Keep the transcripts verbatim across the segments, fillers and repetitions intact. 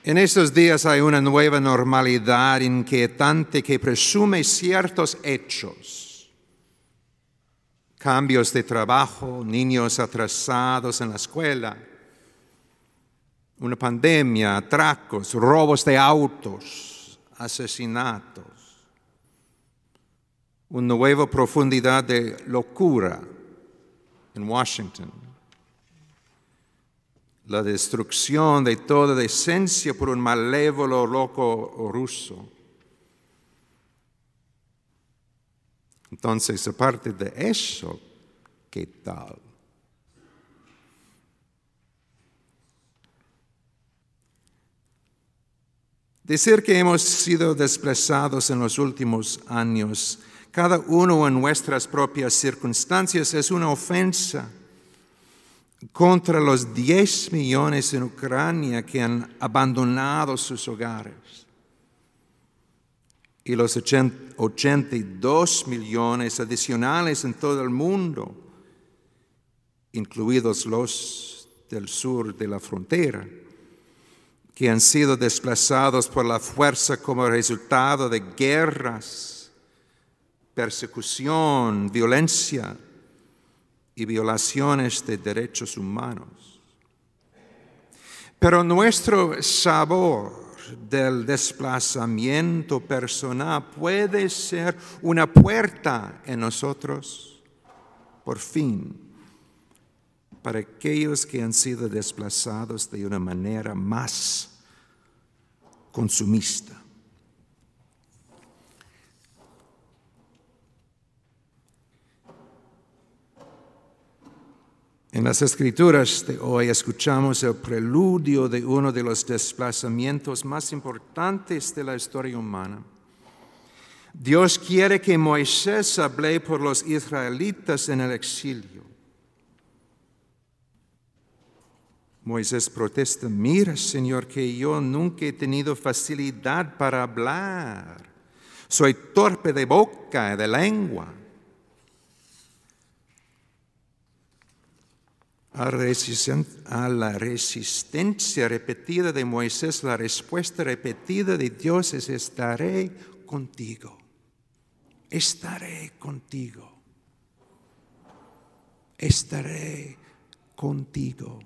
En estos días hay una nueva normalidad inquietante que presume ciertos hechos. Cambios de trabajo, niños atrasados en la escuela, una pandemia, atracos, robos de autos, asesinatos. Una nueva profundidad de locura en Washington. La destrucción de toda decencia por un malévolo loco ruso. Entonces, aparte de eso, ¿qué tal? Decir que hemos sido desplazados en los últimos años, cada uno en nuestras propias circunstancias, es una ofensa contra los diez millones en Ucrania que han abandonado sus hogares y los ochenta y dos millones adicionales en todo el mundo, incluidos los del sur de la frontera, que han sido desplazados por la fuerza como resultado de guerras, persecución, violencia y violaciones de derechos humanos. Pero nuestro sabor del desplazamiento personal puede ser una puerta en nosotros, por fin, para aquellos que han sido desplazados de una manera más consumista. En las Escrituras de hoy escuchamos el preludio de uno de los desplazamientos más importantes de la historia humana. Dios quiere que Moisés hable por los israelitas en el exilio. Moisés protesta: mira, Señor, que yo nunca he tenido facilidad para hablar. Soy torpe de boca y de lengua. A la resistencia repetida de Moisés, la respuesta repetida de Dios es: estaré contigo, estaré contigo, estaré contigo.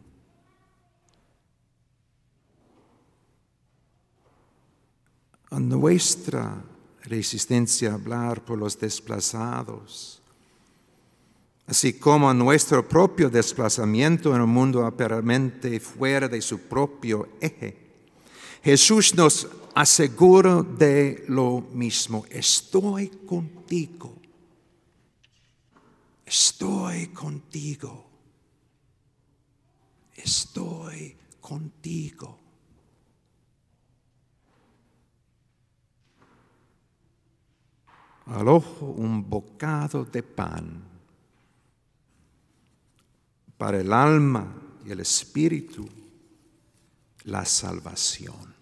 A nuestra resistencia a hablar por los desplazados, así como a nuestro propio desplazamiento en un mundo aparentemente fuera de su propio eje, Jesús nos asegura de lo mismo: estoy contigo, estoy contigo, estoy contigo. Al ojo un bocado de pan, para el alma y el espíritu la salvación.